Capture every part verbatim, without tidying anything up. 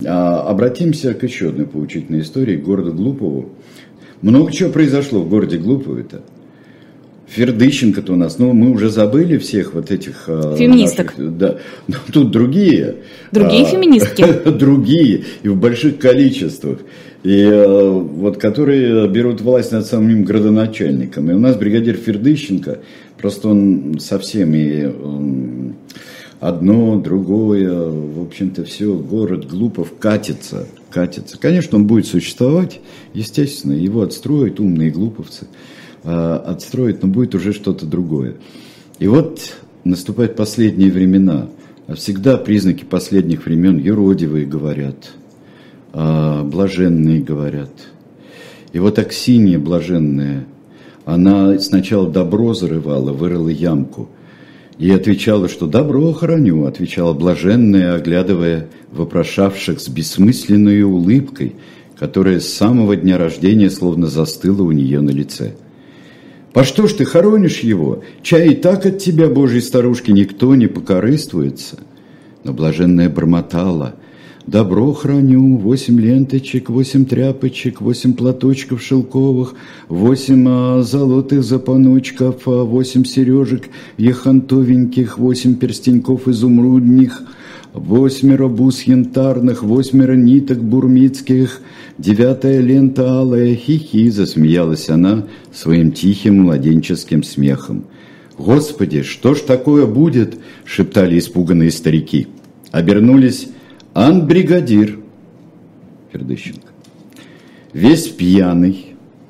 А, обратимся к еще одной поучительной истории, к городу Глупову. Много чего произошло в городе Глупове-то. Фердыщенко-то у нас, ну, мы уже забыли всех вот этих... Феминисток. Наших, да, но тут другие. Другие а, феминистки. Другие, и в больших количествах. И а, вот которые берут власть над самим градоначальником. И у нас бригадир Фердыщенко, просто он со всеми... Он, одно, другое, в общем-то, все, город Глупов катится, катится. Конечно, он будет существовать, естественно, его отстроят умные глуповцы, отстроят, но будет уже что-то другое. И вот наступают последние времена, а всегда признаки последних времен юродивые говорят, блаженные говорят. И вот Аксинья блаженная, она сначала добро зарывала, вырыла ямку, и отвечала, что добро хороню, отвечала блаженная, оглядывая вопрошавших с бессмысленной улыбкой, которая с самого дня рождения словно застыла у нее на лице. «По что ж ты хоронишь его? Чай и так от тебя, Божьей старушки, никто не покорыстуется». Но блаженная бормотала: «Добро храню, восемь ленточек, восемь тряпочек, восемь платочков шелковых, восемь а, золотых запоночков, а, восемь сережек яхонтовеньких, восемь перстеньков изумрудных, восьмеро бус янтарных, восьмеро ниток бурмицких, девятая лента алая, хихи», засмеялась она своим тихим младенческим смехом. «Господи, что ж такое будет?» — шептали испуганные старики. Обернулись. Ан-бригадир Фердыщенко, весь пьяный,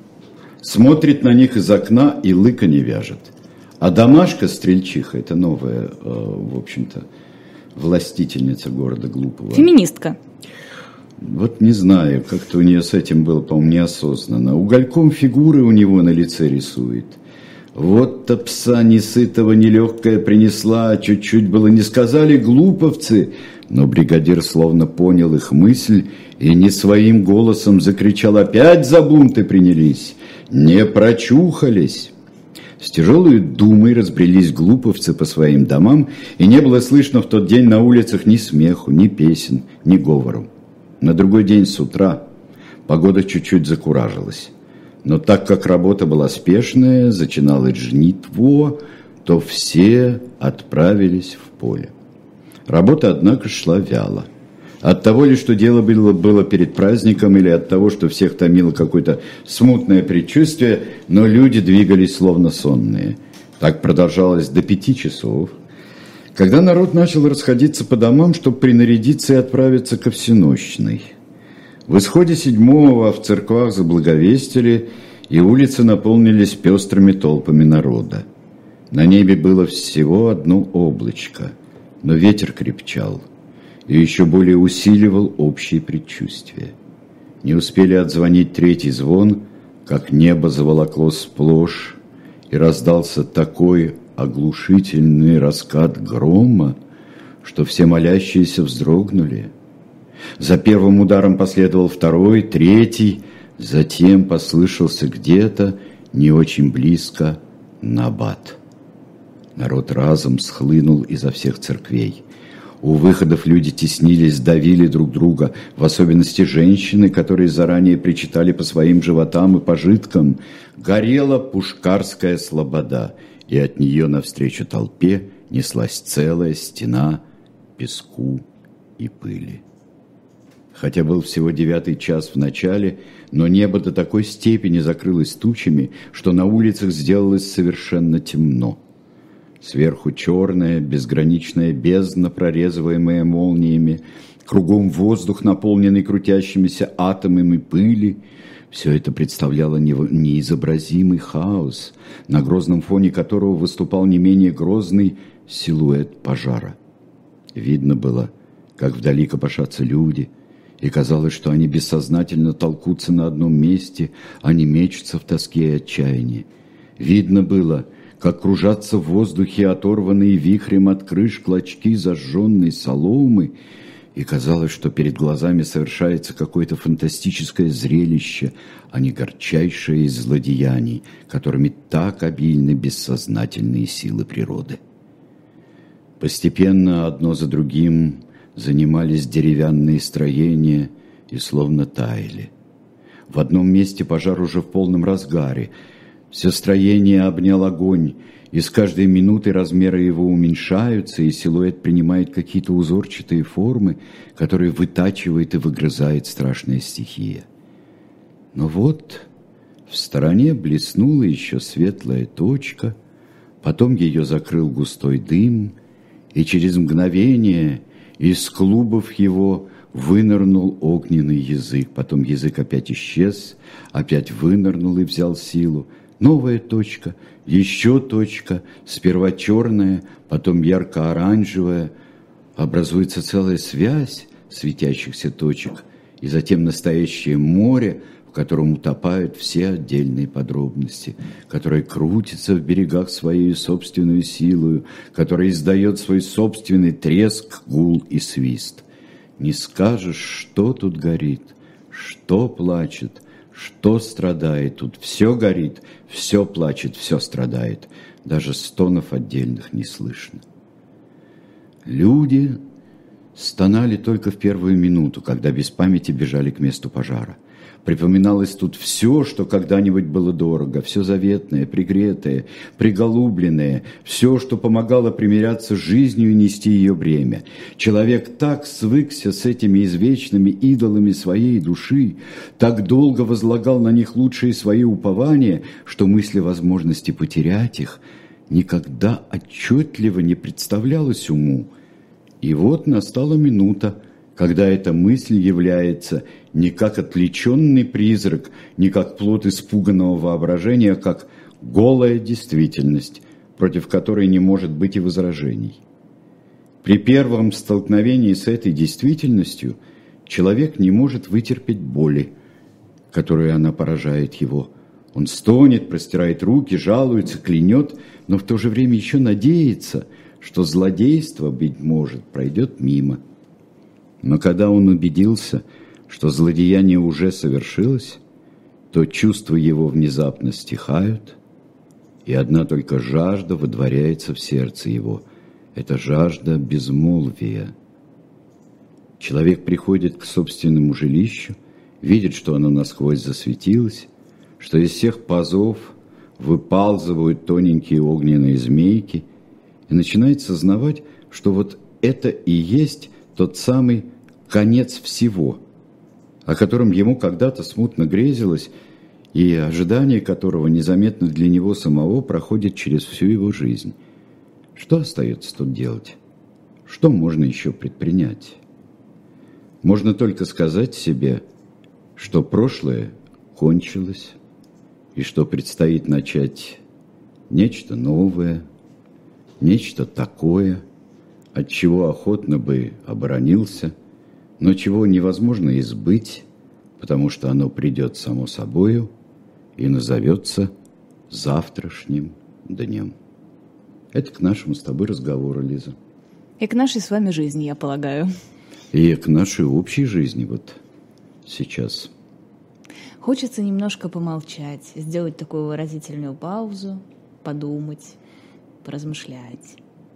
смотрит на них из окна и лыка не вяжет. А Домашка Стрельчиха, это новая, в общем-то, властительница города Глупова. Феминистка. Вот не знаю, как-то у нее с этим было, по-моему, неосознанно. Угольком фигуры у него на лице рисует. Вот-то пса несытого нелегкая принесла, чуть-чуть было не сказали глуповцы. Но бригадир словно понял их мысль и не своим голосом закричал: «Опять за бунты принялись! Не прочухались!» С тяжелой думой разбрелись глуповцы по своим домам, и не было слышно в тот день на улицах ни смеху, ни песен, ни говору. На другой день с утра погода чуть-чуть закуражилась. Но так как работа была спешная, начиналось жнитво, то все отправились в поле. Работа, однако, шла вяло. От того ли, что дело было, было перед праздником, или от того, что всех томило какое-то смутное предчувствие, но люди двигались словно сонные. Так продолжалось до пяти часов, когда народ начал расходиться по домам, чтобы принарядиться и отправиться ко всенощной. В исходе седьмого в церквах заблаговестили, и улицы наполнились пестрыми толпами народа. На небе было всего одно облачко, но ветер крепчал и еще более усиливал общие предчувствия. Не успели отзвонить третий звон, как небо заволокло сплошь, и раздался такой оглушительный раскат грома, что все молящиеся вздрогнули. За первым ударом последовал второй, третий, затем послышался где-то не очень близко набат. Народ разом схлынул изо всех церквей. У выходов люди теснились, давили друг друга, в особенности женщины, которые заранее причитали по своим животам и пожиткам. Горела Пушкарская слобода, и от нее навстречу толпе неслась целая стена песку и пыли. Хотя был всего девятый час в начале, но небо до такой степени закрылось тучами, что на улицах сделалось совершенно темно. Сверху черная, безграничная бездна, прорезываемая молниями, кругом воздух, наполненный крутящимися атомами пыли. Все это представляло неизобразимый хаос, на грозном фоне которого выступал не менее грозный силуэт пожара. Видно было, как вдали копошатся люди, и казалось, что они бессознательно толкутся на одном месте, они мечутся в тоске и отчаянии. Видно было, как кружатся в воздухе оторванные вихрем от крыш клочки зажженной соломы, и казалось, что перед глазами совершается какое-то фантастическое зрелище, а не горчайшее из злодеяний, которыми так обильны бессознательные силы природы. Постепенно, одно за другим, занимались деревянные строения и словно таяли. В одном месте пожар уже в полном разгаре. Все строение обнял огонь, и с каждой минутой размеры его уменьшаются, и силуэт принимает какие-то узорчатые формы, которые вытачивает и выгрызает страшная стихия. Но вот в стороне блеснула еще светлая точка, потом ее закрыл густой дым, и через мгновение из клубов его вынырнул огненный язык. Потом язык опять исчез, опять вынырнул и взял силу. Новая точка, еще точка, сперва черная, потом ярко-оранжевая. Образуется целая связь светящихся точек, и затем настоящее море, в котором утопают все отдельные подробности, которое крутится в берегах своей собственной силою, которое издает свой собственный треск, гул и свист. Не скажешь, что тут горит, что плачет, что страдает. Тут все горит, все плачет, все страдает. Даже стонов отдельных не слышно. Люди стонали только в первую минуту, когда без памяти бежали к месту пожара. Припоминалось тут все, что когда-нибудь было дорого, все заветное, пригретое, приголубленное, все, что помогало примиряться с жизнью и нести ее бремя. Человек так свыкся с этими извечными идолами своей души, так долго возлагал на них лучшие свои упования, что мысль о возможности потерять их никогда отчетливо не представлялась уму. И вот настала минута, когда эта мысль является не как отвлеченный призрак, не как плод испуганного воображения, а как голая действительность, против которой не может быть и возражений. При первом столкновении с этой действительностью человек не может вытерпеть боли, которую она поражает его. Он стонет, простирает руки, жалуется, клянет, но в то же время еще надеется, что злодейство, быть может, пройдет мимо. Но когда он убедился, что злодеяние уже совершилось, то чувства его внезапно стихают, и одна только жажда водворяется в сердце его. Это жажда безмолвия. Человек приходит к собственному жилищу, видит, что оно насквозь засветилось, что из всех пазов выпалзывают тоненькие огненные змейки, и начинает сознавать, что вот это и есть тот самый конец всего, о котором ему когда-то смутно грезилось, и ожидание которого незаметно для него самого проходит через всю его жизнь. Что остается тут делать? Что можно еще предпринять? Можно только сказать себе, что прошлое кончилось, и что предстоит начать нечто новое, нечто такое, от чего охотно бы оборонился, но чего невозможно избыть, потому что оно придет само собою и назовется завтрашним днем. Это к нашему с тобой разговору, Лиза. И к нашей с вами жизни, я полагаю. И к нашей общей жизни вот сейчас. Хочется немножко помолчать, сделать такую выразительную паузу, подумать, поразмышлять.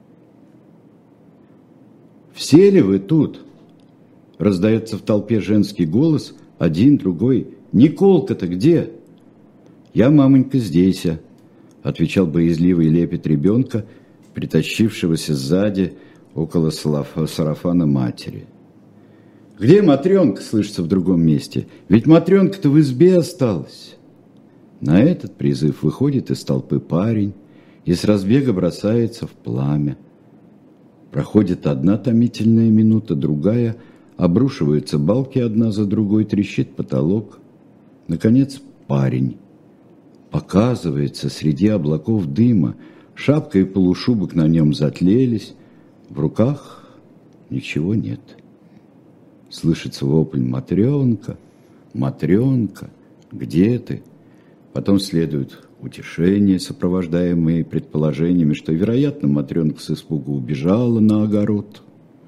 «Все ли вы тут?» Раздается в толпе женский голос, один, другой. «Николка-то где?» «Я, мамонька, здесь», — отвечал боязливый лепет ребенка, притащившегося сзади около сарафана матери. «Где Матрёнка?» — слышится в другом месте. «Ведь Матрёнка-то в избе осталась». На этот призыв выходит из толпы парень и с разбега бросается в пламя. Проходит одна томительная минута, другая, обрушиваются балки одна за другой, трещит потолок. Наконец парень показывается среди облаков дыма, шапка и полушубок на нем затлелись, в руках ничего нет. Слышится вопль: «Матрёнка, Матрёнка, где ты?» Потом следует утешение, сопровождаемые предположениями, что, вероятно, Матрёнка с испугу убежала на огород.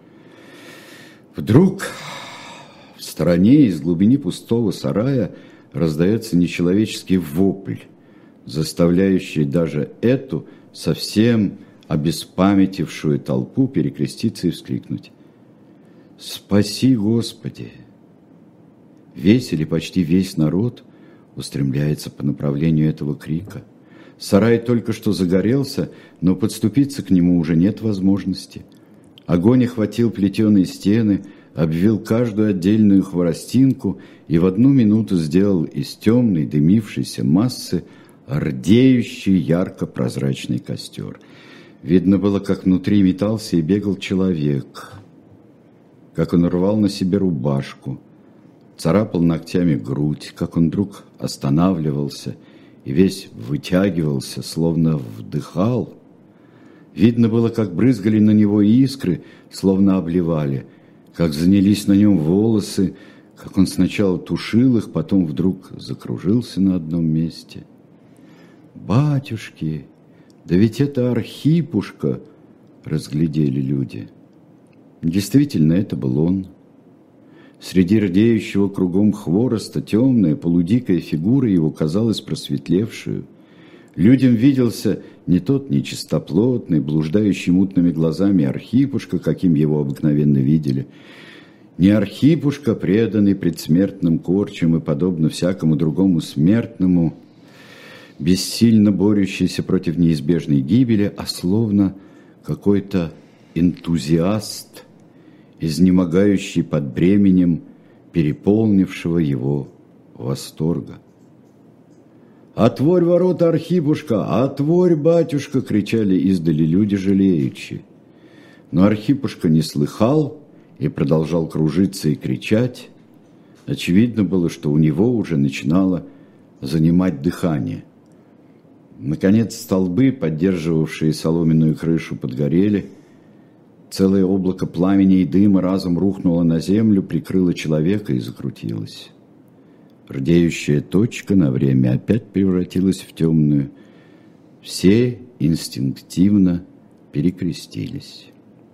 Вдруг в стороне из глубины пустого сарая раздается нечеловеческий вопль, заставляющий даже эту совсем обеспамятившую толпу перекреститься и вскрикнуть. «Спаси, Господи!» Весь или почти весь народ устремляется по направлению этого крика. Сарай только что загорелся, но подступиться к нему уже нет возможности. Огонь охватил плетеные стены, обвил каждую отдельную хворостинку и в одну минуту сделал из темной дымившейся массы рдеющий ярко-прозрачный костер. Видно было, как внутри метался и бегал человек, как он рвал на себе рубашку, царапал ногтями грудь, как он вдруг останавливался и весь вытягивался, словно вдыхал. Видно было, как брызгали на него искры, словно обливали, как занялись на нем волосы, как он сначала тушил их, потом вдруг закружился на одном месте. «Батюшки, да ведь это Архипушка!» — разглядели люди. Действительно, это был он. Среди рдеющего кругом хвороста темная, полудикая фигура его казалась просветлевшую. Людям виделся не тот нечистоплотный, блуждающий мутными глазами Архипушка, каким его обыкновенно видели, не Архипушка, преданный предсмертным корчам и, подобно всякому другому смертному, бессильно борющийся против неизбежной гибели, а словно какой-то энтузиаст, изнемогающий под бременем переполнившего его восторга. «Отворь ворота, Архипушка! Отворь, батюшка!» — кричали издали люди жалеючи. Но Архипушка не слыхал и продолжал кружиться и кричать. Очевидно было, что у него уже начинало занимать дыхание. Наконец столбы, поддерживавшие соломенную крышу, подгорели. Целое облако пламени и дыма разом рухнуло на землю, прикрыло человека и закрутилось. Рдеющая точка на время опять превратилась в темную. Все инстинктивно перекрестились.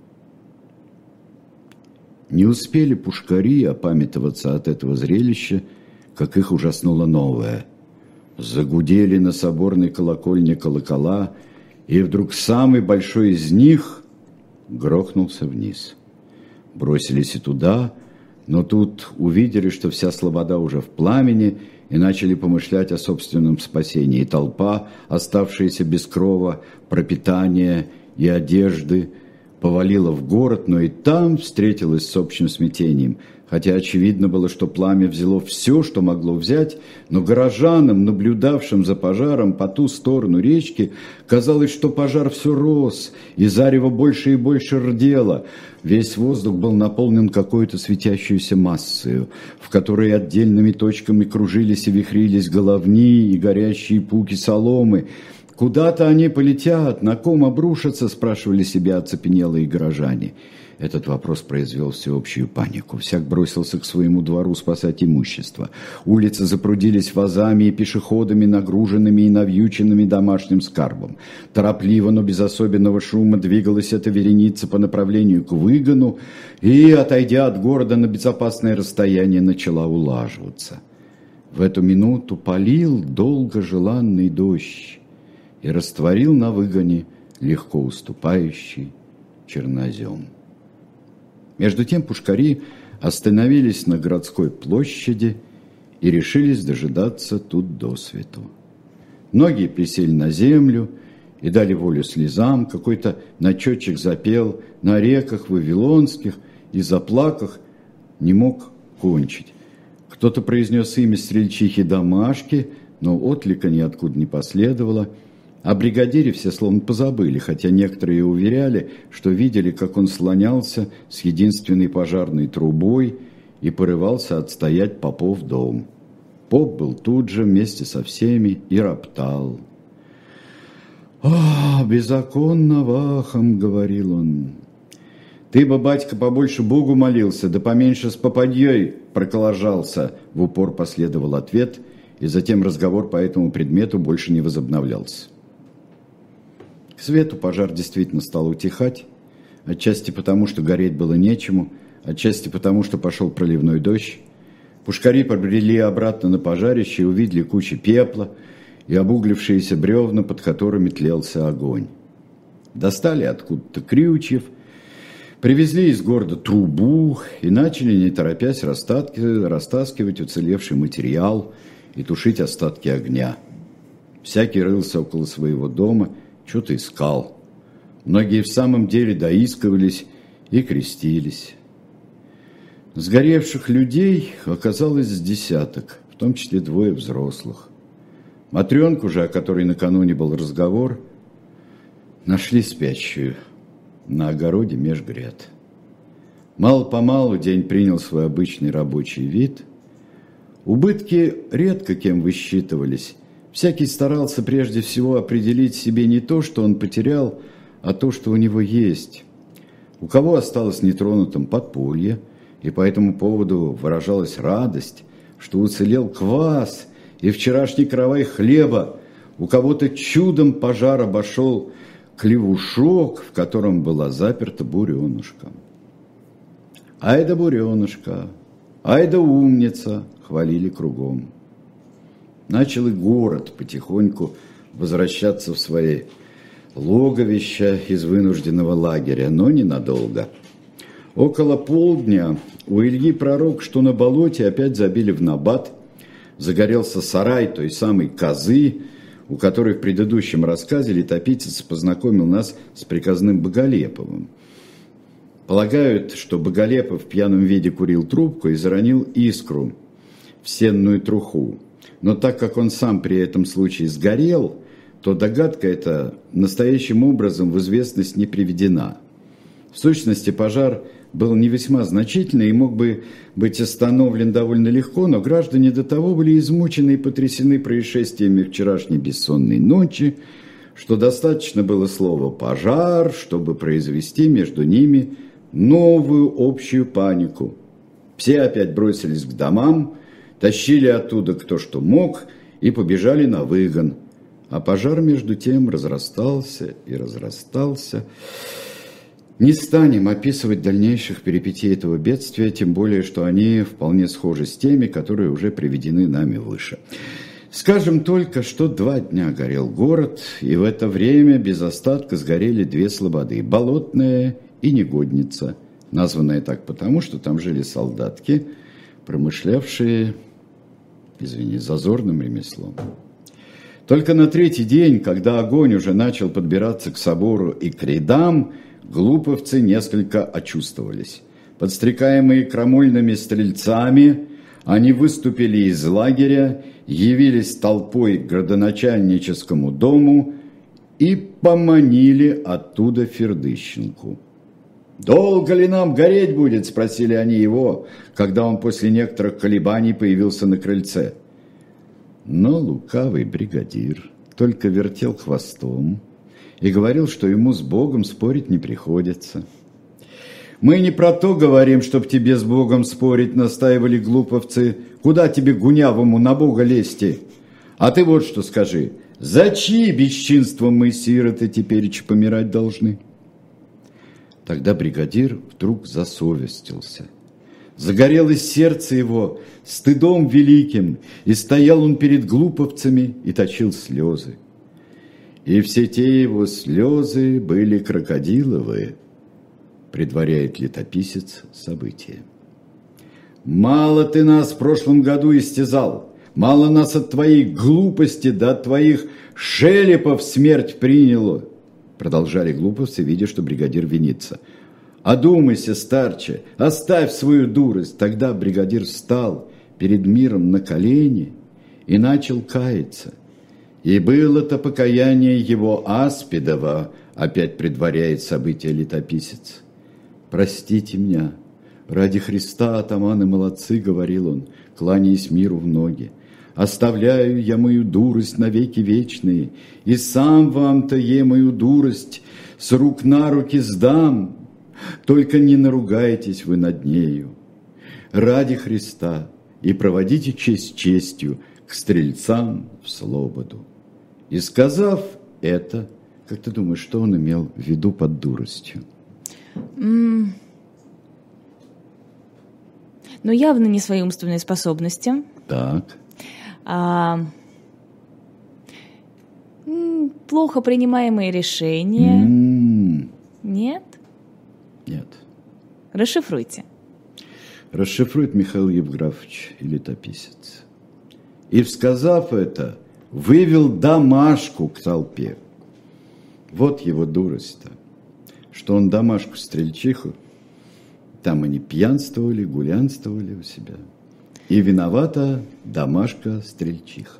Не успели пушкари опамятоваться от этого зрелища, как их ужаснуло новое. Загудели на соборной колокольне колокола, и вдруг самый большой из них грохнулся вниз. Бросились и туда, но тут увидели, что вся слобода уже в пламени, и начали помышлять о собственном спасении. И толпа, оставшаяся без крова, пропитания и одежды, повалила в город, но и там встретилась с общим смятением. Хотя очевидно было, что пламя взяло все, что могло взять, но горожанам, наблюдавшим за пожаром по ту сторону речки, казалось, что пожар все рос, и зарево больше и больше рдело. Весь воздух был наполнен какой-то светящейся массою, в которой отдельными точками кружились и вихрились головни и горящие пуки соломы. «Куда-то они полетят, на ком обрушатся?» – спрашивали себя оцепенелые горожане. Этот вопрос произвел всеобщую панику. Всяк бросился к своему двору спасать имущество. Улицы запрудились вазами и пешеходами, нагруженными и навьюченными домашним скарбом. Торопливо, но без особенного шума двигалась эта вереница по направлению к выгону и, отойдя от города на безопасное расстояние, начала улаживаться. В эту минуту полил долго желанный дождь и растворил на выгоне легко уступающий чернозем. Между тем пушкари остановились на городской площади и решились дожидаться тут досвету. Многие присели на землю и дали волю слезам, какой-то начетчик запел на реках вавилонских и заплаках не мог кончить. Кто-то произнес имя стрельчихи Дамашки, но отклика ниоткуда не последовало. О бригадире все словно позабыли, хотя некоторые уверяли, что видели, как он слонялся с единственной пожарной трубой и порывался отстоять попов дом. Поп был тут же вместе со всеми и роптал. «О, беззаконно вахом!» — говорил он. «Ты бы, батька, побольше Богу молился, да поменьше с попадьей проколожался!» — в упор последовал ответ, и затем разговор по этому предмету больше не возобновлялся. К свету пожар действительно стал утихать, отчасти потому, что гореть было нечему, отчасти потому, что пошел проливной дождь. Пушкари побрели обратно на пожарище и увидели кучи пепла и обуглившиеся бревна, под которыми тлелся огонь. Достали откуда-то крючьев, Привезли из города трубу и начали, не торопясь, растаскивать уцелевший материал и тушить остатки огня. Всякий рылся около своего дома, что-то искал. Многие в самом деле доискивались и крестились. Сгоревших людей оказалось с десяток, в том числе двое взрослых. Матрёнку же, о которой накануне был разговор, нашли спящую на огороде меж гряд. Мало-помалу день принял свой обычный рабочий вид. Убытки редко кем высчитывались. Всякий старался прежде всего определить себе не то, что он потерял, а то, что у него есть. У кого осталось нетронутым подполье, и по этому поводу выражалась радость, что уцелел квас и вчерашний каравай хлеба. У кого-то чудом пожар обошел клевушок, в котором была заперта буренушка. «Ай да буренушка! Ай да умница!» — хвалили кругом. Начал и город потихоньку возвращаться в свои логовища из вынужденного лагеря, но ненадолго. Около полдня у Ильи Пророк, что на болоте, опять забили в набат. Загорелся сарай той самой козы, у которой в предыдущем рассказе летописец познакомил нас с приказным Боголеповым. Полагают, что Боголепов в пьяном виде курил трубку и заронил искру в сенную труху. Но так как он сам при этом случае сгорел, то догадка эта настоящим образом в известность не приведена. В сущности, пожар был не весьма значительный и мог бы быть остановлен довольно легко, но граждане до того были измучены и потрясены происшествиями вчерашней бессонной ночи, что достаточно было слова «пожар», чтобы произвести между ними новую общую панику. Все опять бросились к домам, тащили оттуда кто что мог и побежали на выгон. А пожар между тем разрастался и разрастался. Не станем описывать дальнейших перипетий этого бедствия, тем более, что они вполне схожи с теми, которые уже приведены нами выше. Скажем только, что два дня горел город, и в это время без остатка сгорели две слободы – Болотная и Негодница, названная так потому, что там жили солдатки, промышлявшие, извини, зазорным ремеслом. Только на третий день, когда огонь уже начал подбираться к собору и к рядам, глуповцы несколько очувствовались. Подстрекаемые крамольными стрельцами, они выступили из лагеря, явились толпой к градоначальническому дому и поманили оттуда Фердыщенку. «Долго ли нам гореть будет?» – спросили они его, когда он после некоторых колебаний появился на крыльце. Но лукавый бригадир только вертел хвостом и говорил, что ему с Богом спорить не приходится. «Мы не про то говорим, чтоб тебе с Богом спорить», — настаивали глуповцы. «Куда тебе, гунявому, на Бога лезти? А ты вот что скажи, за чьи бесчинства мы, сироты, тепереча помирать должны?» Тогда бригадир вдруг засовестился. Загорелось сердце его стыдом великим, и стоял он перед глуповцами и точил слезы. И все те его слезы были крокодиловые, предваряет летописец события. «Мало ты нас в прошлом году истязал, мало нас от твоей глупости да от твоих шелепов смерть приняло», продолжали глуповцы, видя, что бригадир винится. «Одумайся, старче, оставь свою дурость». Тогда бригадир встал перед миром на колени и начал каяться. И было-то покаяние его аспидово, опять предваряет события летописец. «Простите меня, ради Христа, атаманы молодцы», — говорил он, кланяясь миру в ноги. «Оставляю я мою дурость навеки вечные, и сам вам-то е мою дурость с рук на руки сдам. Только не наругайтесь вы над нею. Ради Христа и проводите честь честью к стрельцам в слободу». И сказав это, как ты думаешь, что он имел в виду под дуростью? Mm. Ну, явно не свои умственные способности. Так. А, плохо принимаемые решения. Mm. Нет? Нет. Расшифруйте. Расшифрует Михаил Евграфович и летописец. И, всказав это, вывел Дамашку к толпе. Вот его дурость-то, что он Дамашку-стрельчиху, там они пьянствовали, гулянствовали у себя. И виновата Дамашка-стрельчиха.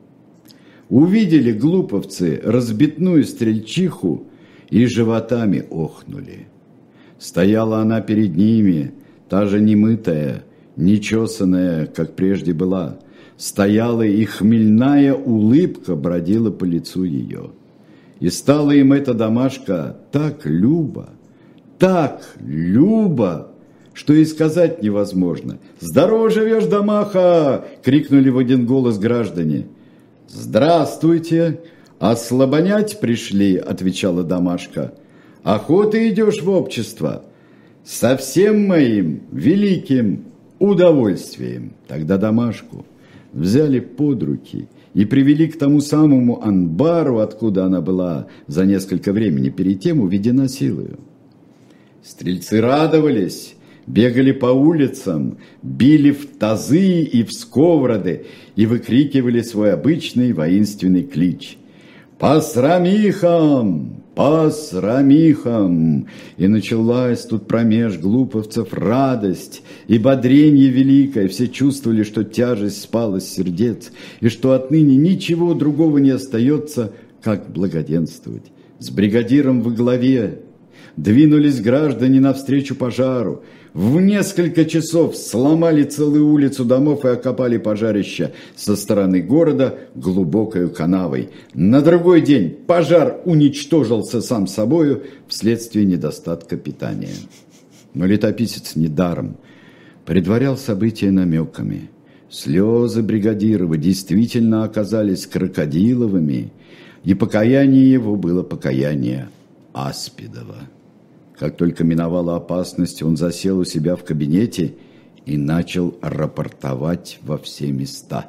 Увидели глуповцы разбитную стрельчиху и животами охнули. Стояла она перед ними, та же немытая, нечесанная, как прежде была. Стояла и хмельная улыбка бродила по лицу ее. И стала им эта Дамашка так люба, так люба, что и сказать невозможно. «Здорово живешь, Дамаха!» — крикнули в один голос граждане. «Здравствуйте! Ослабонять пришли!» — отвечала Дамашка. «Охоты идешь в общество? Со всем моим великим удовольствием!» Тогда Дамашку взяли под руки и привели к тому самому анбару, откуда она была за несколько времени перед тем уведена силою. Стрельцы радовались, бегали по улицам, били в тазы и в сковороды и выкрикивали свой обычный воинственный клич: «По срамихам! По срамихам!» И началась тут промеж глуповцев радость и бодренье великое. Все чувствовали, что тяжесть спала с сердец, и что отныне ничего другого не остается, как благоденствовать. С бригадиром во главе двинулись граждане навстречу пожару. В несколько часов сломали целую улицу домов и окопали пожарища со стороны города глубокой канавой. На другой день пожар уничтожился сам собою вследствие недостатка питания. Но летописец недаром предварял события намеками. Слезы бригадирова действительно оказались крокодиловыми, и покаяние его было покаяние аспидово. Как только миновала опасность, он засел у себя в кабинете и начал рапортовать во все места.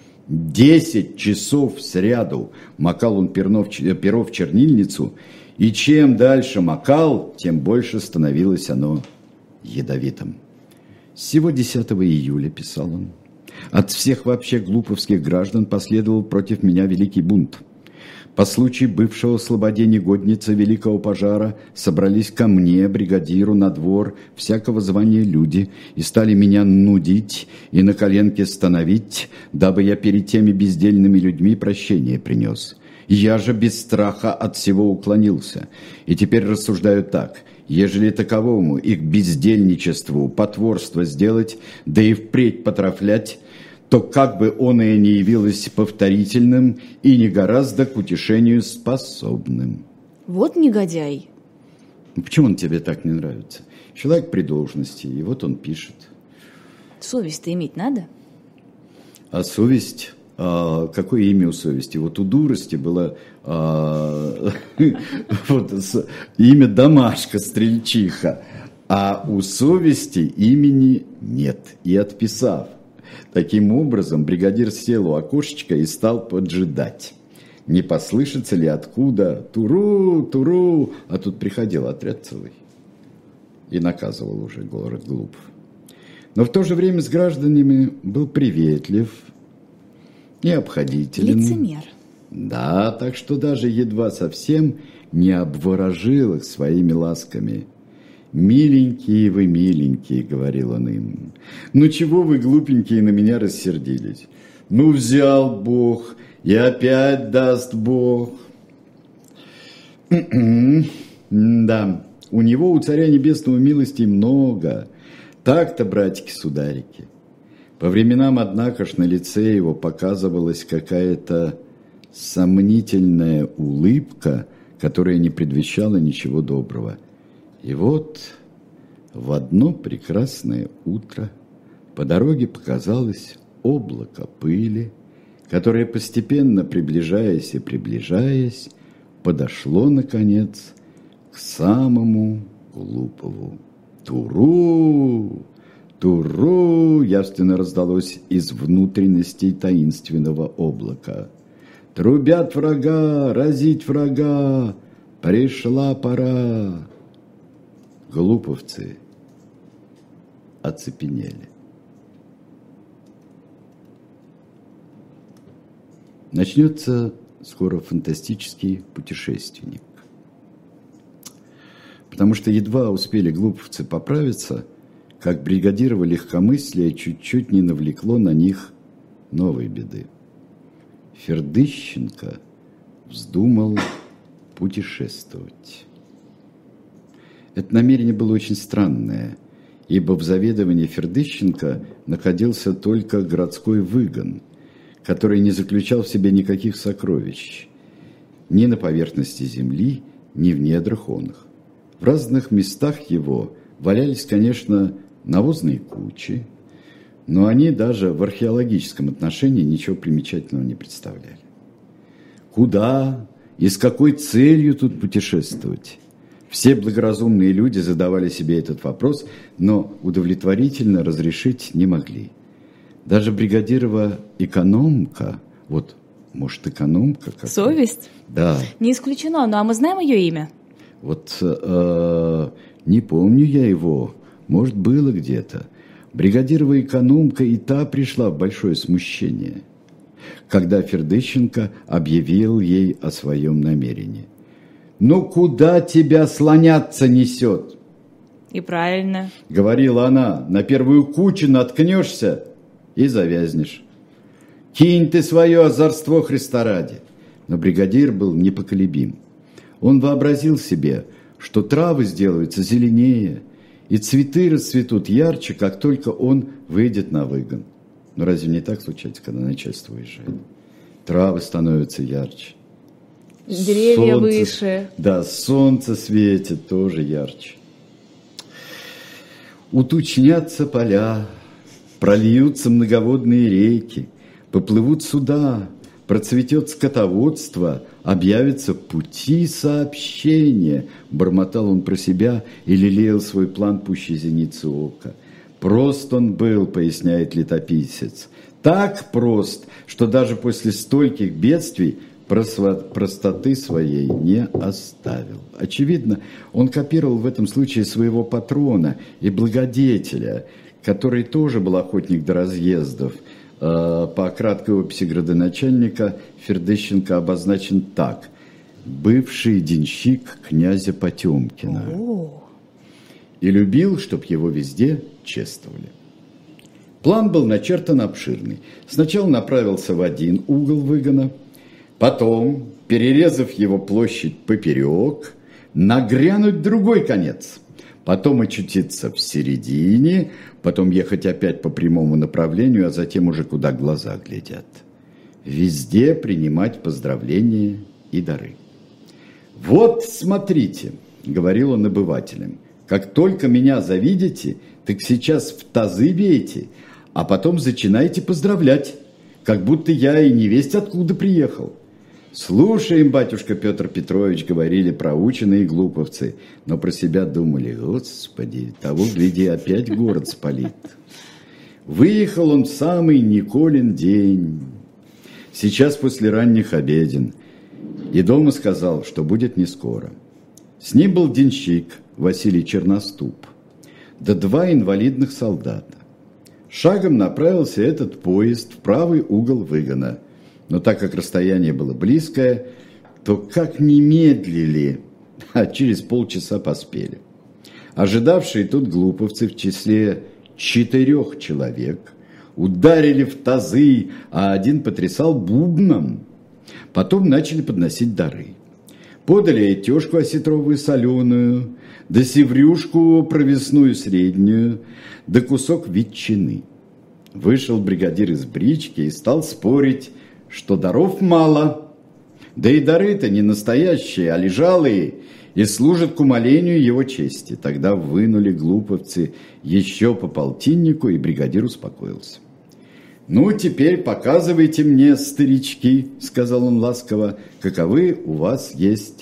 Десять часов сряду макал он перо в чернильницу, и чем дальше макал, тем больше становилось оно ядовитым. Сего десятого июля, писал он, от всех вообще глуповских граждан последовал против меня великий бунт. По случаю бывшего в слободе негодницы великого пожара собрались ко мне, бригадиру, на двор всякого звания люди и стали меня нудить и на коленке становить, дабы я перед теми бездельными людьми прощение принес. Я же без страха от всего уклонился, и теперь рассуждаю так: ежели таковому их бездельничеству потворство сделать, да и впредь потрафлять, то как бы оно и не явилось повторительным и не гораздо к утешению способным. Вот негодяй. Почему он тебе так не нравится? Человек при должности, и вот он пишет. Совесть-то иметь надо? А совесть... А, какое имя у совести? Вот у дурости было а, вот, имя Дамашка, стрельчиха, а у совести имени нет. И отписав таким образом, бригадир сел у окошечка и стал поджидать. Не послышится ли откуда «Туру, туру», а тут приходил отряд целый и наказывал уже город Глупов. Но в то же время с гражданами был приветлив и обходителен. Лицемер. Да, так что даже едва совсем не обворожил их своими ласками. «Миленькие вы, миленькие», — говорил он им, — «ну чего вы, глупенькие, на меня рассердились? Ну взял Бог, и опять даст Бог». Да, у него, у Царя Небесного, милостей много. Так-то, братики-сударики. По временам, однако ж, на лице его показывалась какая-то сомнительная улыбка, которая не предвещала ничего доброго. И вот в одно прекрасное утро по дороге показалось облако пыли, которое, постепенно приближаясь и приближаясь, подошло, наконец, к самому Глупову. «Туру! Туру!» явственно раздалось из внутренностей таинственного облака. «Трубят врага! Разить врага! Пришла пора!» Глуповцы оцепенели. Начнется скоро фантастический путешественник. Потому что едва успели глуповцы поправиться, как бригадирово легкомыслие чуть-чуть не навлекло на них новой беды. Фердыщенко вздумал путешествовать. Это намерение было очень странное, ибо в заведовании Фердыщенко находился только городской выгон, который не заключал в себе никаких сокровищ, ни на поверхности земли, ни в недрах оных. В разных местах его валялись, конечно, навозные кучи, но они даже в археологическом отношении ничего примечательного не представляли. Куда и с какой целью тут путешествовать? Все благоразумные люди задавали себе этот вопрос, но удовлетворительно разрешить не могли. Даже бригадирова экономка, вот, может, экономка какая-то? Совесть? Да. Не исключено, ну а мы знаем ее имя? Вот э, не помню я его, может, было где-то. Бригадирова экономка и та пришла в большое смущение, когда Фердыщенко объявил ей о своем намерении. «Ну, куда тебя слоняться несет?» И правильно. Говорила она, на первую кучу наткнешься и завязнешь. Кинь ты свое озорство Христа ради. Но бригадир был непоколебим. Он вообразил себе, что травы сделаются зеленее, и цветы расцветут ярче, как только он выйдет на выгон. Но разве не так случается, когда начальство уезжает? Травы становятся ярче. Деревья солнце, выше. Да, солнце светит тоже ярче. Утучнятся поля, прольются многоводные реки, поплывут суда, процветет скотоводство, объявятся пути сообщения. Бормотал он про себя и лелеял свой план пуще зеницы ока. Прост он был, поясняет летописец. Так прост, что даже после стольких бедствий простоты своей не оставил. Очевидно, он копировал в этом случае своего патрона и благодетеля, который тоже был охотник до разъездов. По краткой описи градоначальника Фердыщенко обозначен так: бывший денщик князя Потемкина. О. И любил, чтоб его везде чествовали. План был начертан обширный. Сначала направился в один угол выгона, потом, перерезав его площадь поперек, нагрянуть в другой конец, потом очутиться в середине, потом ехать опять по прямому направлению, а затем уже куда глаза глядят. Везде принимать поздравления и дары. «Вот, смотрите», — говорил он обывателям, «как только меня завидите, так сейчас в тазы бейте, а потом зачинайте поздравлять, как будто я и невесть откуда приехал». «Слушаем, батюшка Петр Петрович», — говорили проученные глуповцы, но про себя думали: «Господи, того, гляди, опять город спалит». Выехал он в самый Николин день, сейчас после ранних обеден, и дома сказал, что будет не скоро. С ним был денщик Василий Черноступ, да два инвалидных солдата. Шагом направился этот поезд в правый угол выгона. Но так как расстояние было близкое, то как не медлили, а через полчаса поспели. Ожидавшие тут глуповцы в числе четырех человек ударили в тазы, а один потрясал бубном. Потом начали подносить дары. Подали этешку осетровую соленую, да севрюшку провесную среднюю, да кусок ветчины. Вышел бригадир из брички и стал спорить, что даров мало, да и дары-то не настоящие, а лежалые, и служат к умолению его чести. Тогда вынули глуповцы еще по полтиннику, и бригадир успокоился. «Ну, теперь показывайте мне, старички, — сказал он ласково, — каковы у вас есть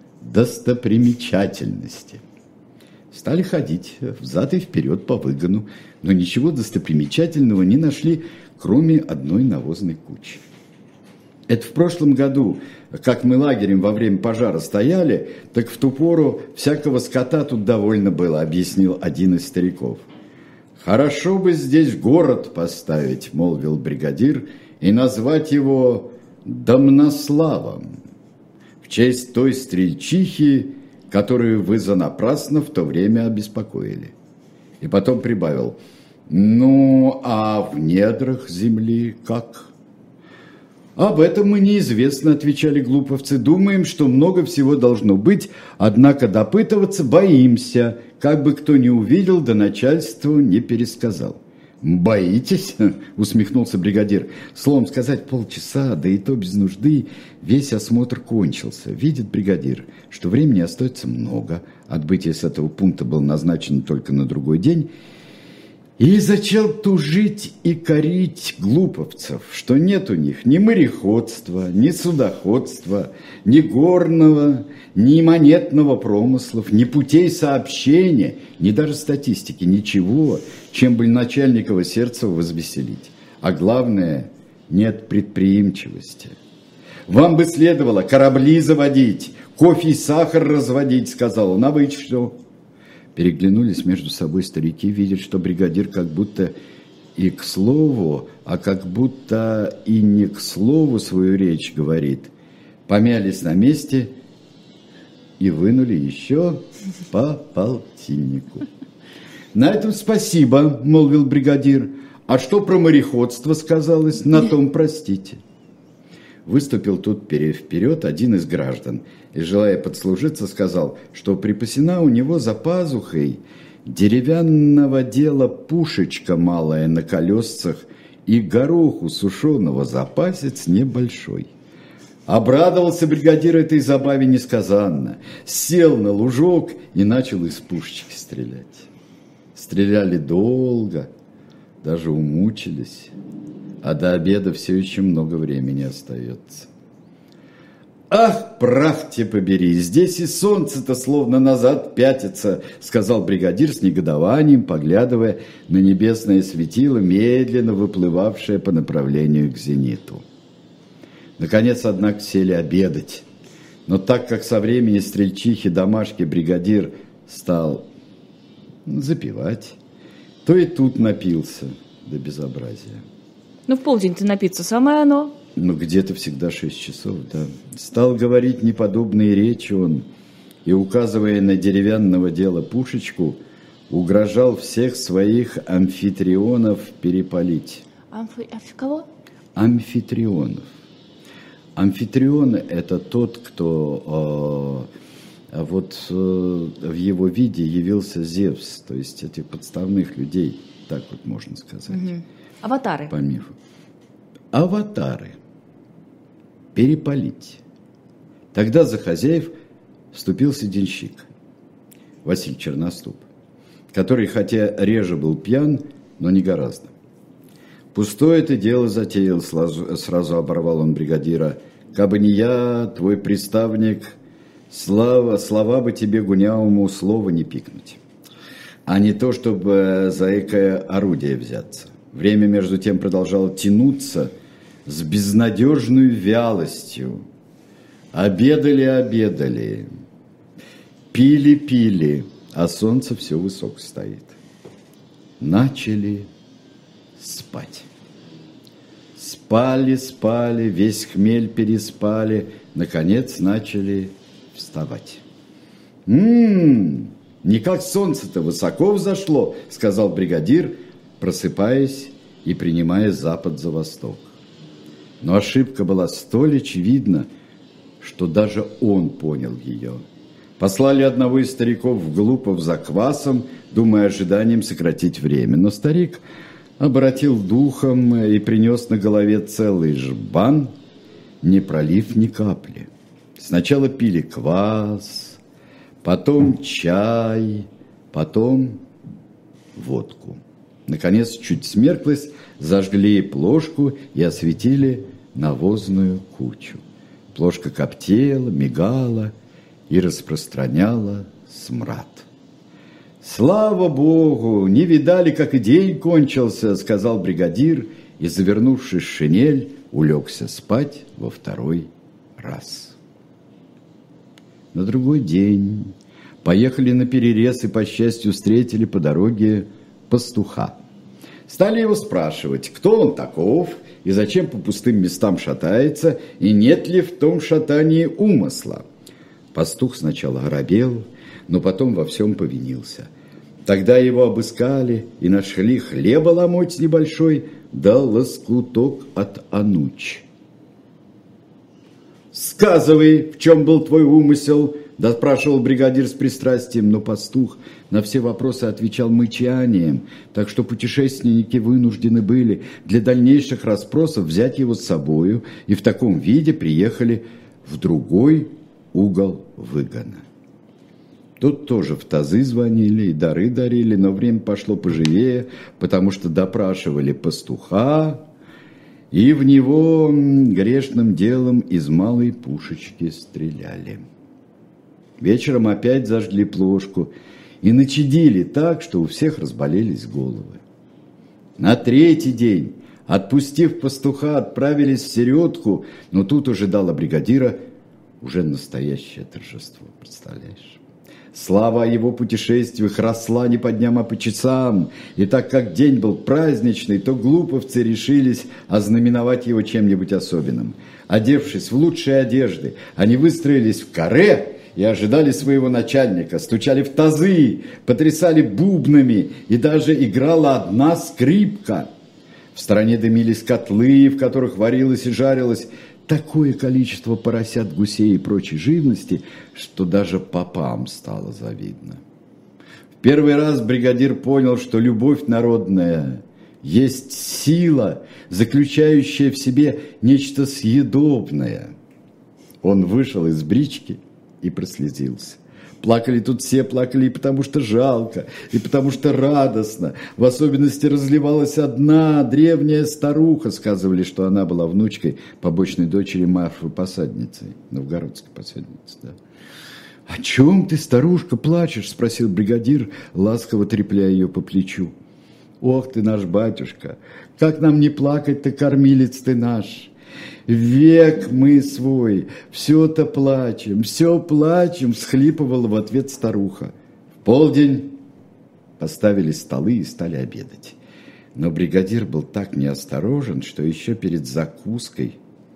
достопримечательности». Стали ходить взад и вперед по выгону, но ничего достопримечательного не нашли, кроме одной навозной кучи. Это в прошлом году, как мы лагерем во время пожара стояли, так в ту пору всякого скота тут довольно было, объяснил один из стариков. «Хорошо бы здесь город поставить», — молвил бригадир, «и назвать его Домнославом, в честь той стрельчихи, которую вы занапрасно в то время обеспокоили». И потом прибавил: «Ну, а в недрах земли как?» «Об этом мы неизвестно», — отвечали глуповцы. «Думаем, что много всего должно быть, однако допытываться боимся, как бы кто не увидел, да начальству не пересказал». «Боитесь?» — усмехнулся бригадир. «Словом сказать, полчаса, да и то без нужды, весь осмотр кончился. Видит бригадир, что времени остается много, отбытие с этого пункта было назначено только на другой день, и зачал тужить и корить глуповцев, что нет у них ни мореходства, ни судоходства, ни горного, ни монетного промыслов, ни путей сообщения, ни даже статистики, ничего, чем бы начальникова сердца возвеселить. А главное, нет предприимчивости. Вам бы следовало корабли заводить, кофе и сахар разводить, сказал он, а вы что?» Переглянулись между собой старики, видят, что бригадир как будто и к слову, а как будто и не к слову свою речь говорит. Помялись на месте и вынули еще по полтиннику. «На этом спасибо», — молвил бригадир. «А что про мореходство сказалось, на том простите». Выступил тут вперед один из граждан и, желая подслужиться, сказал, что припасена у него за пазухой деревянного дела пушечка малая на колесцах и гороху сушеного запасец небольшой. Обрадовался бригадир этой забаве несказанно, сел на лужок и начал из пушечки стрелять. Стреляли долго, даже умучились. А до обеда все еще много времени остается. «Ах, прах-те побери, здесь и солнце-то словно назад пятится», сказал бригадир с негодованием, поглядывая на небесное светило, медленно выплывавшее по направлению к зениту. Наконец, однако, сели обедать. Но так как со времени стрельчихи домашки бригадир стал запивать, то и тут напился до безобразия. Ну, в полдень-то напиться самое оно. Ну, где-то всегда шесть часов, да. Стал говорить неподобные речи он, и, указывая на деревянного дела пушечку, угрожал всех своих амфитрионов перепалить. Амфи... Амфи... Кого? Амфитрионов. Амфитрион – это тот, кто э, вот э, в его виде явился Зевс, то есть этих подставных людей, так вот можно сказать. Угу. Аватары. По мифу. Аватары. Перепалить. Тогда за хозяев вступился денщик Василий Черноступ, который, хотя реже был пьян, но не гораздо. «Пустое ты дело затеял», сразу, сразу оборвал он бригадира. «Кабы не я, твой приставник, слава, слова бы тебе гунявому слова не пикнуть, а не то, чтобы за экое орудие взяться». Время, между тем, продолжало тянуться с безнадежной вялостью. Обедали, обедали, пили, пили, а солнце все высоко стоит. Начали спать. Спали, спали, весь хмель переспали, наконец начали вставать. «М-м, не как солнце-то высоко взошло», — сказал бригадир, просыпаясь и принимая запад за восток. Но ошибка была столь очевидна, что даже он понял ее. Послали одного из стариков в Глупов за квасом, думая ожиданием сократить время. Но старик обратил духом и принес на голове целый жбан, не пролив ни капли. Сначала пили квас, потом чай, потом водку. Наконец, чуть смерклось, зажгли плошку и осветили навозную кучу. Плошка коптела, мигала и распространяла смрад. «Слава Богу, не видали, как и день кончился», — сказал бригадир, и, завернувшись в шинель, улегся спать во второй раз. На другой день поехали на перерез и, по счастью, встретили по дороге пастуха. Стали его спрашивать, кто он таков и зачем по пустым местам шатается, и нет ли в том шатании умысла. Пастух сначала оробел, но потом во всем повинился. Тогда его обыскали и нашли хлеба ломоть небольшой, да лоскуток от ануч. «Сказывай, в чем был твой умысел?» – допрашивал бригадир с пристрастием, но пастух на все вопросы отвечал мычанием, так что путешественники вынуждены были для дальнейших расспросов взять его с собою, и в таком виде приехали в другой угол выгона. Тут тоже в тазы звонили и дары дарили, но время пошло поживее, потому что допрашивали пастуха, и в него грешным делом из малой пушечки стреляли. Вечером опять зажгли плошку и начадили так, что у всех разболелись головы. На третий день, отпустив пастуха, отправились в середку, но тут ожидало бригадира уже настоящее торжество, представляешь? Слава о его путешествиях росла не по дням, а по часам, и так как день был праздничный, то глуповцы решились ознаменовать его чем-нибудь особенным. Одевшись в лучшие одежды, они выстроились в каре и ожидали своего начальника, стучали в тазы, потрясали бубнами, и даже играла одна скрипка. В стороне дымились котлы, в которых варилось и жарилось такое количество поросят, гусей и прочей живности, что даже попам стало завидно. В первый раз бригадир понял, что любовь народная есть сила, заключающая в себе нечто съедобное. Он вышел из брички и прослезился. Плакали тут все, плакали и потому что жалко, и потому что радостно. В особенности разливалась одна древняя старуха. Сказывали, что она была внучкой побочной дочери Марфы Посадницы, новгородской посадницы. Да. «О чем ты, старушка, плачешь?» – спросил бригадир, ласково трепля ее по плечу. «Ох ты наш батюшка, как нам не плакать-то, кормилец ты наш! Век мы свой, все-то плачем, все плачем», всхлипывала в ответ старуха. В полдень поставили столы и стали обедать. Но бригадир был так неосторожен, что еще перед закуской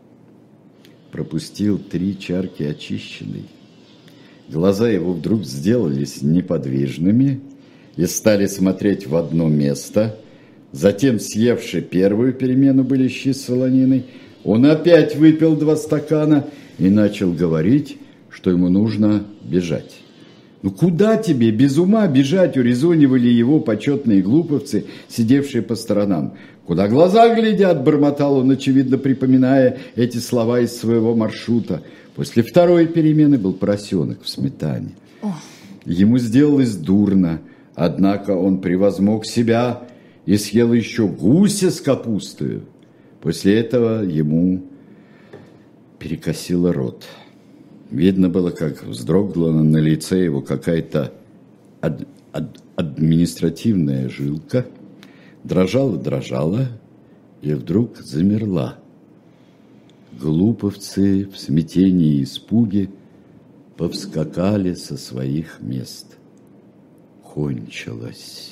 пропустил три чарки очищенной. Глаза его вдруг сделались неподвижными и стали смотреть в одно место. Затем, съевши первую перемену, были щи с солониной, он опять выпил два стакана и начал говорить, что ему нужно бежать. «Ну куда тебе, без ума, бежать?» – урезонивали его почетные глуповцы, сидевшие по сторонам. «Куда глаза глядят?» – бормотал он, очевидно припоминая эти слова из своего маршрута. После второй перемены был поросенок в сметане. Ему сделалось дурно, однако он превозмог себя и съел еще гуся с капустой. После этого ему перекосило рот. Видно было, как вздрогнула на лице его какая-то ад- ад- административная жилка, дрожала-дрожала и вдруг замерла. Глуповцы в смятении и испуге повскакали со своих мест. Кончилось.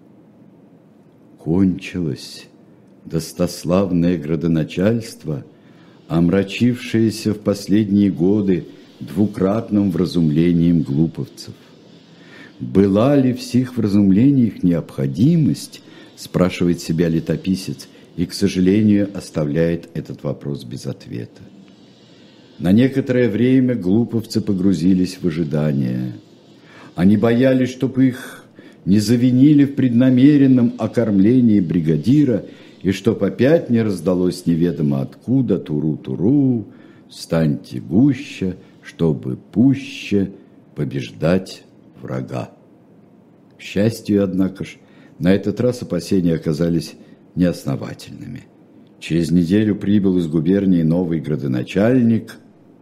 Кончилось достославное градоначальство, омрачившееся в последние годы двукратным вразумлением глуповцев. Была ли в сих вразумлениях необходимость, спрашивает себя летописец, и, к сожалению, оставляет этот вопрос без ответа. На некоторое время глуповцы погрузились в ожидание. Они боялись, чтобы их не завинили в преднамеренном окормлении бригадира, и чтоб опять не раздалось неведомо откуда туру-туру, станьте гуще, чтобы пуще побеждать врага. К счастью, однако ж, на этот раз опасения оказались неосновательными. Через неделю прибыл из губернии новый градоначальник,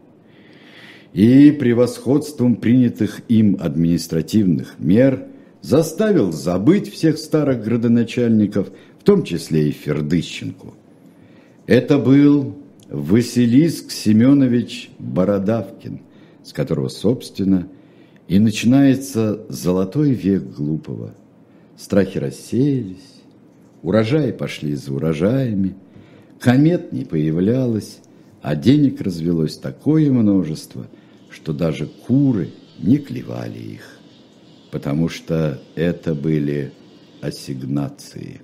и превосходством принятых им административных мер заставил забыть всех старых градоначальников, в том числе и Фердыщенку. Это был Василиск Семенович Бородавкин, с которого, собственно, и начинается золотой век Глупого. Страхи рассеялись, урожаи пошли за урожаями, комет не появлялось, а денег развелось такое множество, что даже куры не клевали их, потому что это были ассигнации.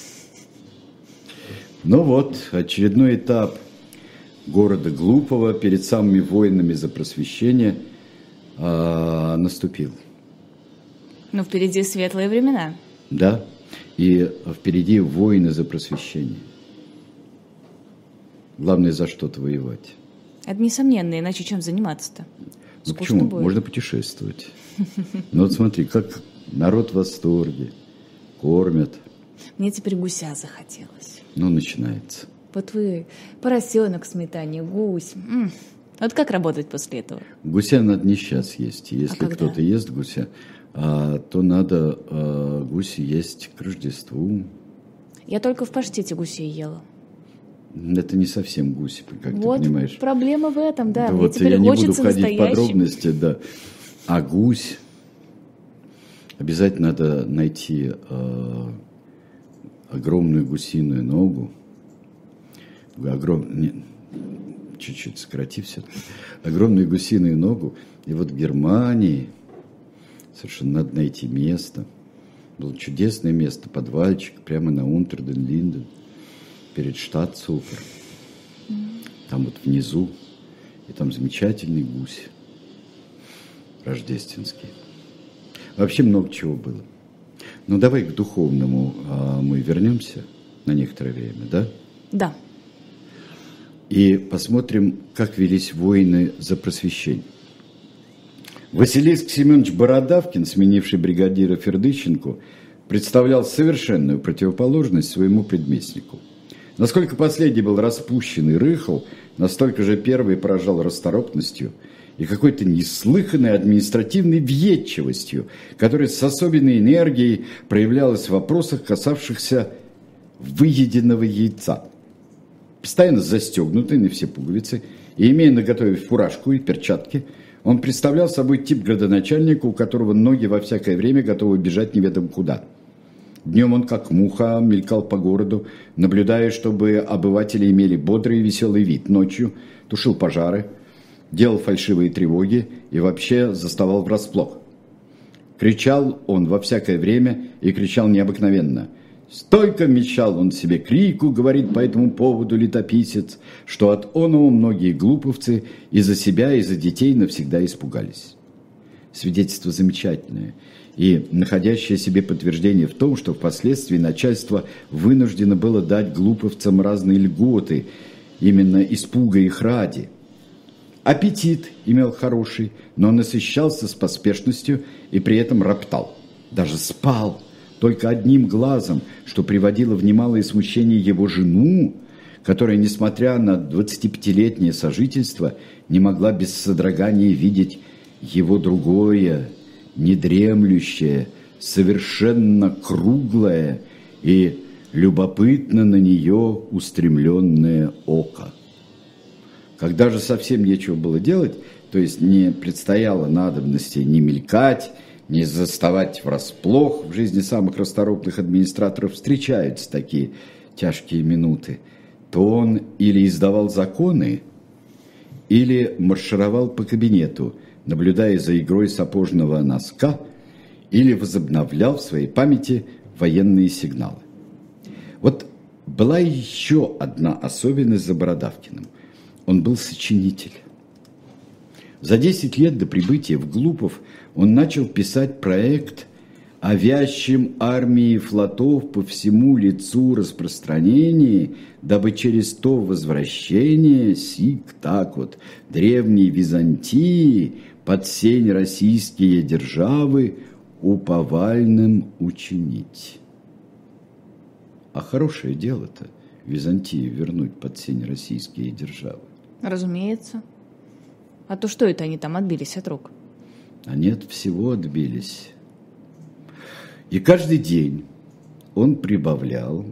Ну вот, очередной этап города Глупого перед самыми войнами за просвещение а, наступил. Но впереди светлые времена. Да, и впереди войны за просвещение. Главное, за что-то воевать. Это несомненно, иначе чем заниматься-то? Ну почему? Будет. Можно путешествовать. Ну вот смотри, как народ в восторге, кормят. Мне теперь гуся захотелось. Ну, начинается. Вот вы, поросенок в сметане, гусь. М-м. Вот как работать после этого? Гуся надо не сейчас есть. Если а кто-то ест гуся, а, то надо а, гусь есть к Рождеству. Я только в паштете гусей ела. Это не совсем гусь, как вот ты понимаешь. Проблема в этом, да. да Мне вот теперь я не буду входить настоящим. в подробности, да. А гусь обязательно надо найти э, огромную гусиную ногу, огром... не, чуть-чуть сократи все-таки, огромную гусиную ногу, и вот в Германии совершенно надо найти место. Было чудесное место, подвальчик, прямо на Унтерден-Линден. Перед Штатсофер, там вот внизу, и там замечательный гусь рождественский. Вообще много чего было. Ну, давай к духовному а, мы вернемся на некоторое время, да? Да. И посмотрим, как велись войны за просвещение. Василиск Семенович Бородавкин, сменивший бригадира Фердыщенко, представлял совершенную противоположность своему предместнику. Насколько последний был распущен и рыхл, настолько же первый поражал расторопностью и какой-то неслыханной административной въедчивостью, которая с особенной энергией проявлялась в вопросах, касавшихся выеденного яйца. Постоянно застегнутый на все пуговицы и имея наготове фуражку и перчатки, он представлял собой тип градоначальника, у которого ноги во всякое время готовы бежать неведомо куда. Днем он, как муха, мелькал по городу, наблюдая, чтобы обыватели имели бодрый и веселый вид. Ночью тушил пожары, делал фальшивые тревоги и вообще заставал врасплох. Кричал он во всякое время и кричал необыкновенно. Столько мечал он себе крику, говорит по этому поводу летописец, что от оного многие глуповцы и за себя, и за детей навсегда испугались. Свидетельство замечательное и находящее себе подтверждение в том, что впоследствии начальство вынуждено было дать глуповцам разные льготы, именно испуга их ради. Аппетит имел хороший, но насыщался с поспешностью и при этом роптал. Даже спал только одним глазом, что приводило в немалое смущение его жену, которая, несмотря на двадцатипятилетнее сожительство, не могла без содрогания видеть его другое, недремлющее, совершенно круглое и любопытно на нее устремленное око. Когда же совсем нечего было делать, то есть не предстояло надобности ни мелькать, не заставать врасплох, в жизни самых расторопных администраторов встречаются такие тяжкие минуты, то он или издавал законы, или маршировал по кабинету, наблюдая за игрой сапожного носка, или возобновлял в своей памяти военные сигналы. Вот была еще одна особенность за Бородавкиным. Он был сочинитель. За десять лет до прибытия в Глупов он начал писать проект о вящем армии флотов по всему лицу распространении, дабы через то возвращение, сик так вот, древней Византии под сень российские державы уповальным учинить. А хорошее дело-то Византию вернуть под сень российские державы. Разумеется. А то что это они там отбились от рук? Они от всего отбились. И каждый день он прибавлял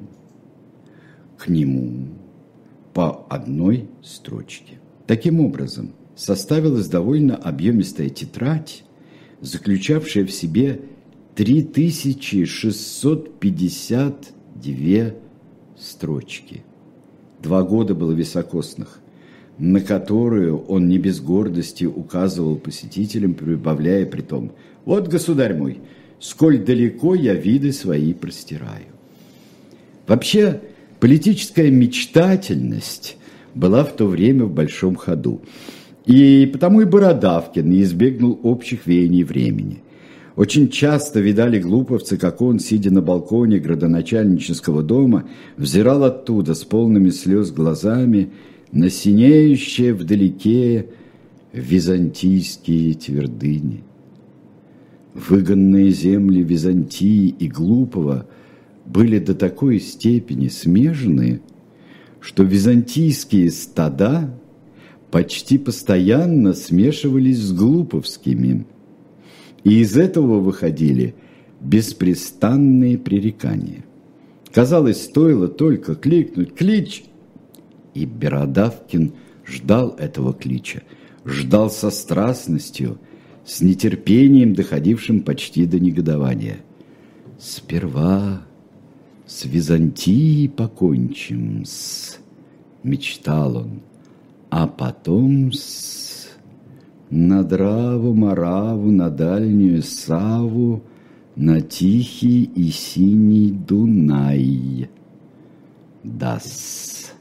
к нему по одной строчке. Таким образом, составилась довольно объемистая тетрадь, заключавшая в себе три тысячи шестьсот пятьдесят две строчки. Два года было високосных, на которую он не без гордости указывал посетителям, прибавляя при том: «Вот, государь мой, сколь далеко я виды свои простираю». Вообще, политическая мечтательность была в то время в большом ходу. И потому и Бородавкин не избегнул общих веяний времени. Очень часто видали глуповцы, как он, сидя на балконе градоначальнического дома, взирал оттуда с полными слез глазами на синеющие вдалеке византийские твердыни. Выгонные земли Византии и Глупого были до такой степени смежны, что византийские стада почти постоянно смешивались с глуповскими, и из этого выходили беспрестанные пререкания. Казалось, стоило только кликнуть «клич», и Бородавкин ждал этого клича, ждал со страстностью, с нетерпением, доходившим почти до негодования. «Сперва с Византией покончим, с...» — мечтал он, «а потом с... на Драву, Мораву, на дальнюю Саву, на Тихий и Синий Дунай. Да-с».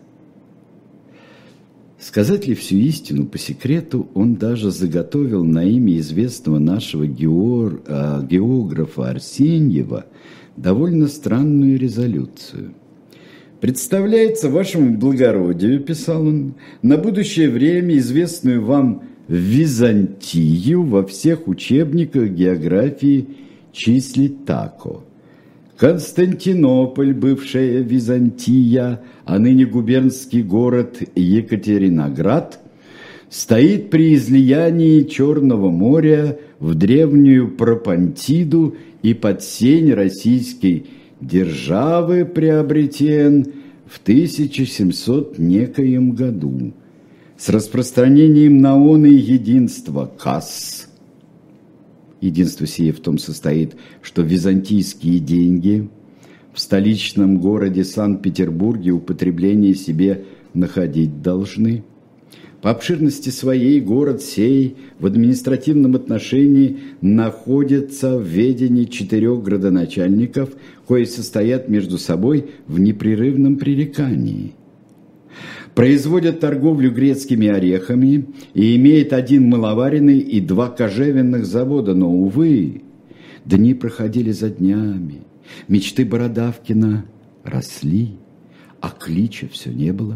Сказать ли всю истину по секрету, он даже заготовил на имя известного нашего геор, э, географа Арсеньева довольно странную резолюцию. «Представляется вашему благородию, — писал он, — на будущее время известную вам Византию во всех учебниках географии числить тако. Константинополь, бывшая Византия, а ныне губернский город Екатериноград, стоит при излиянии Черного моря в древнюю Пропантиду и под сень российской державы приобретен в тысяча семьсот некоем году с распространением наона и единства касс». Единство сие в том состоит, что византийские деньги в столичном городе Санкт-Петербурге употребление себе находить должны. По обширности своей город сей в административном отношении находится в ведении четырех градоначальников, кои состоят между собой в непрерывном пререкании. Производят торговлю грецкими орехами и имеет один мыловаренный и два кожевенных завода, но, увы, дни проходили за днями, мечты Бородавкина росли, а клича все не было.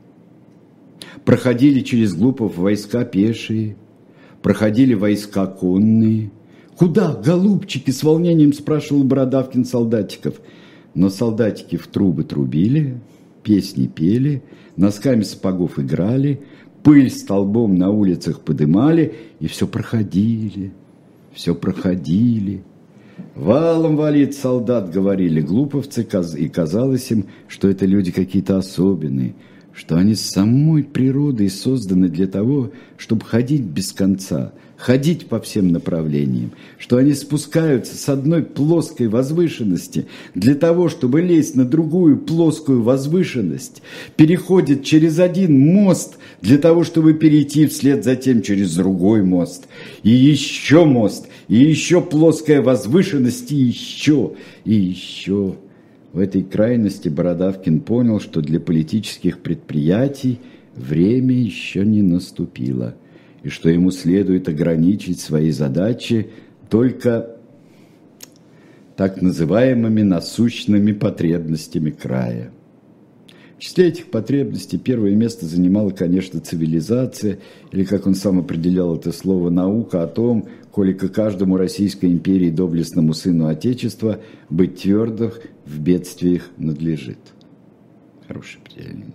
Проходили через Глупов войска пешие, проходили войска конные. «Куда, голубчики?» — с волнением спрашивал Бородавкин солдатиков. Но солдатики в трубы трубили, песни пели, носками сапогов играли, пыль столбом на улицах подымали, и все проходили, все проходили. «Валом валит солдат», — говорили глуповцы, и казалось им, что это люди какие-то особенные, что они с самой природой созданы для того, чтобы ходить без конца, ходить по всем направлениям, что они спускаются с одной плоской возвышенности для того, чтобы лезть на другую плоскую возвышенность, переходят через один мост для того, чтобы перейти вслед за тем через другой мост, и еще мост, и еще плоская возвышенность, и еще, и еще. В этой крайности Бородавкин понял, что для политических предприятий время еще не наступило, и что ему следует ограничить свои задачи только так называемыми насущными потребностями края. В числе этих потребностей первое место занимала, конечно, цивилизация, или, как он сам определял это слово, наука о том, колика каждому Российской империи доблестному сыну Отечества быть твердых в бедствиях надлежит. Хорошее определение.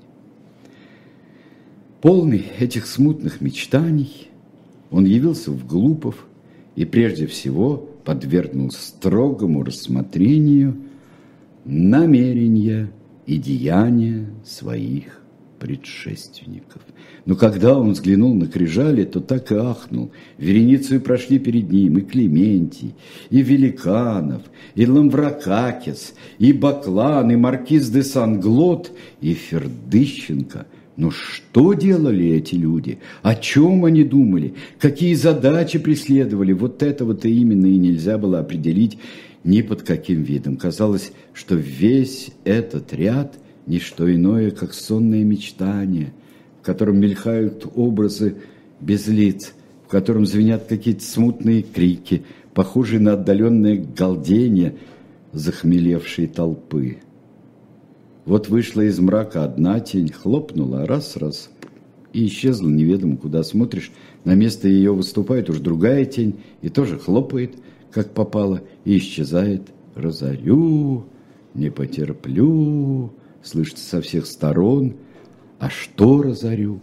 Полный этих смутных мечтаний, он явился в Глупов и прежде всего подвергнул строгому рассмотрению намерения и деяния своих предшественников. Но когда он взглянул на крижали, то так и ахнул. Вереницей прошли перед ним и Клементий, и Великанов, и Ламвракакис, и Баклан, и маркиз де Санглот, и Фердыщенко. Но что делали эти люди? О чем они думали? Какие задачи преследовали? Вот этого-то именно и нельзя было определить ни под каким видом. Казалось, что весь этот ряд – не что иное, как сонное мечтание, в котором мелькают образы без лиц, в котором звенят какие-то смутные крики, похожие на отдаленное галдение захмелевшей толпы. Вот вышла из мрака одна тень, хлопнула раз-раз и исчезла неведомо куда. Смотришь, на место ее выступает уж другая тень и тоже хлопает, как попало, и исчезает. «Разорю, не потерплю», слышится со всех сторон. А что разорю?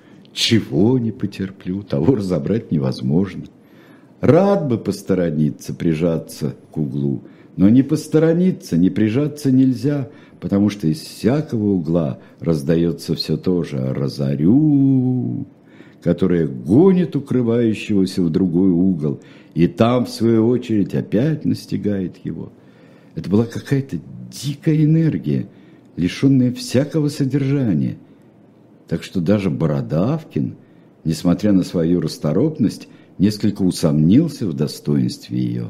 Чего не потерплю? Того разобрать невозможно. Рад бы посторониться, прижаться к углу, но не посторониться, не прижаться нельзя, потому что из всякого угла раздается все то же «разорю», которое гонит укрывающегося в другой угол, и там, в свою очередь, опять настигает его. Это была какая-то дикая энергия, лишенная всякого содержания. Так что даже Бородавкин, несмотря на свою расторопность, несколько усомнился в достоинстве ее.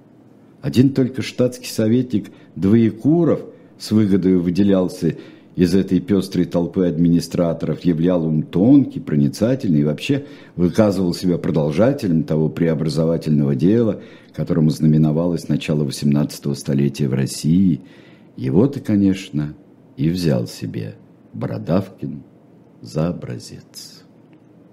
Один только штатский советник Двоекуров с выгодой выделялся из этой пестрой толпы администраторов, являл ум тонкий, проницательный и вообще выказывал себя продолжателем того преобразовательного дела, которому знаменовалось начало восемнадцатого столетия в России. Его-то, конечно, и взял себе Бородавкин за образец.